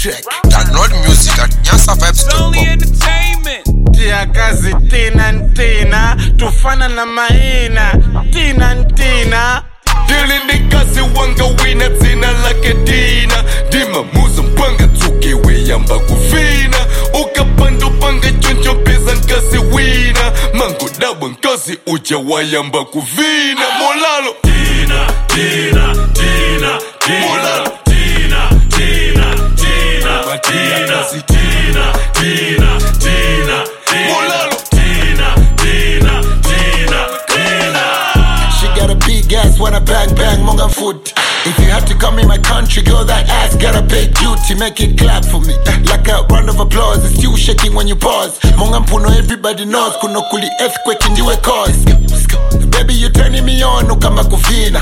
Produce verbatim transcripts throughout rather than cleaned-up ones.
track. Download music at nyasa vibes dot com. Only entertainment. Tia kazi tina ntina, tufana na maina, tina ntina. Dili ni kazi wanga wina zina lake dina. Dima muza mpanga tuki weyamba kufina. Ukapandu panga choncho pesa nkasi wina. Mango dabu nkasi uja wayamba kufina. Molalo Tina, Tina, Tina, Tina. Molalo Tina, Tina, Tina, Tina. Tina, Tina, Tina, Tina. Molalo Tina, Tina, Tina, Tina. She got a big ass, wanna bang bang monga foot. If you have to come in my country, girl, that ass gotta pay duty. Make it clap for me, like a round of applause. It's still shaking when you pause. Monga mpuno, everybody knows. Kuno kuli earthquake in the cause. Baby, you turning me on, ukama kufina.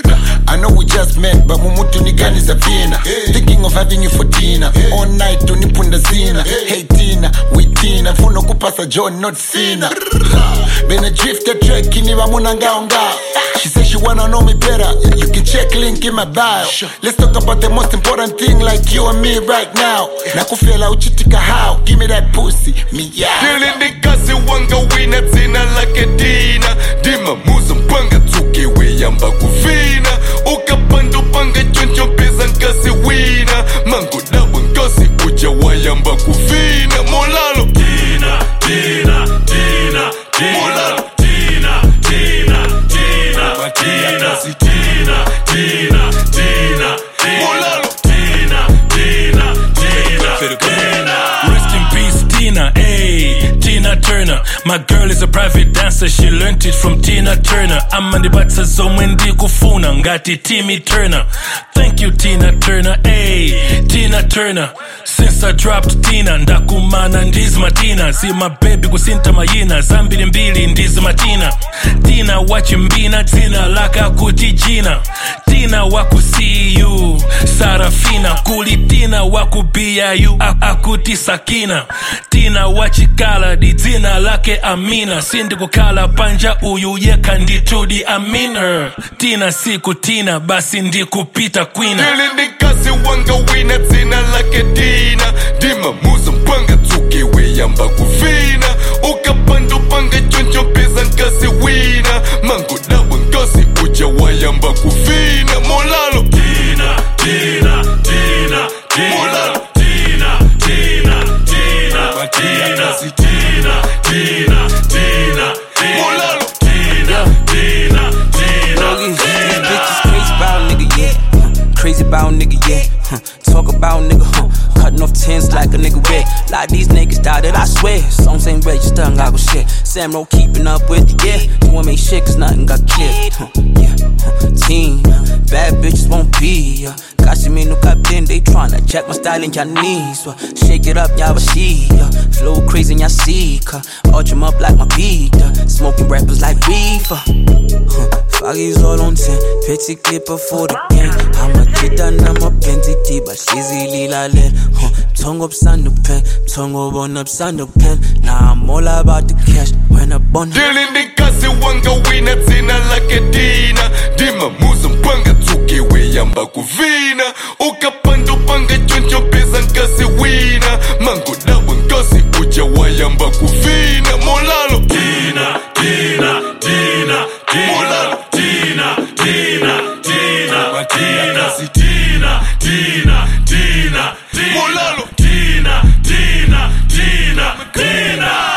I know we just met, but mumutu ni gani za vina. Thinking of having you for dinner. All night tunipunda zina. Hey Tina, we Tina. Funo kupasa John, not Cena. Been a drifter track, kini wa muna ngao ngao. She says she wanna know me better. You can check link in my bio. Let's talk about the most important thing, like you and me right now. Nakufela uchitika how? Give me that pussy, me yeah. Dili ni kazi wanga wina zina lake dina. Dima muza mpanga tuki weyamba kufina. Ukapandu panga choncho pesa nkasi wina. Mango dabu nkasi uja wayamba kufina. Molalo Tina, Tina, Tina, Tina. Molalo Tina, Tina, Tina, Tina. Tina, Tina, Tina, Tina. Molalo Tina, Tina, Tina, Tina. Rest in peace, Tina, ayy, Tina Turner. My girl is a private dancer, she learned it from Tina Turner. I'm on the batsa zone when di kufuna, ngati Timmy Turner. Thank you, Tina Turner, ayy, Tina Turner. Since I dropped Tina, ndakumana ndizi matina. See my baby kusinta mayina, zambili mbili ndizi matina. Tina wachimbina, Tina laka kuti Gina. Tina waku see you, Sarafina. Kuli Tina waku B I U, akuti Sakina. Tina wachikala, di Tina lake Amina. Sindi kukala panja uyu yeka nditudi Amina. Tina siku Tina, basi ndi kupita kwina. Dili ni kazi wanga wina zina lake dina. Dima muza mpanga tuki weyamba kufina. Ukapandu panga choncho pesa nkasi wina. Mango dabu nkasi uja wayamba kufina. Molalo Tina, Tina, Tina, Tina. Molalo Tina, Tina, Tina, Tina. Tina, Tina, Tina, Tina. Molalo Tina, Tina, Tina, These bitches crazy about nigga, yeah. Crazy about nigga, yeah. Huh. Talk about nigga, huh. Cutting off tens like a nigga red. Lot of these niggas died that I swear. Songs ain't registered, I go shit. Samro keeping up with the yeah. You wanna make shit cause nothing got killed. Huh. Yeah, huh. Teen, bad bitches won't be. Uh. Kasi me no captain, they tryna check my style in your knees. Uh. Shake it up, y'all see. Uh. Flow crazy in your seek. Uh. Arch 'em up like my beat. Uh. Smoking rappers like reefer. Huh. Foggy's all on ten. Petty clipper for the gang. I'm a kid and I'm a plenty, but she's lila len. Huh. Tongue up, sand up, pen. Tongue up, up, sand up, pen. Now I'm all about the cash. When I bond. Dili ni kazi wanga wina zina lake dina. Dima muza mpanga tuki weyamba kufina. Ukapandu panga choncho pesa nkasi wina. Mango dabu nkasi uja wayamba kufina. Molalo Tina, Tina, Tina, Tina. Molalo Tina, Tina, Tina, Tina. Tina, Tina, Tina, Tina. Molalo Tina, Tina, Tina, Tina.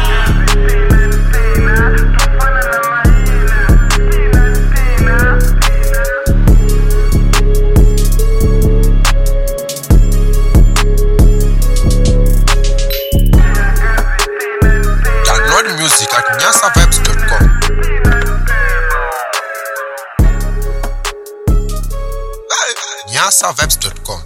Download music at nyasa vibes dot com. nyasa vibes dot com.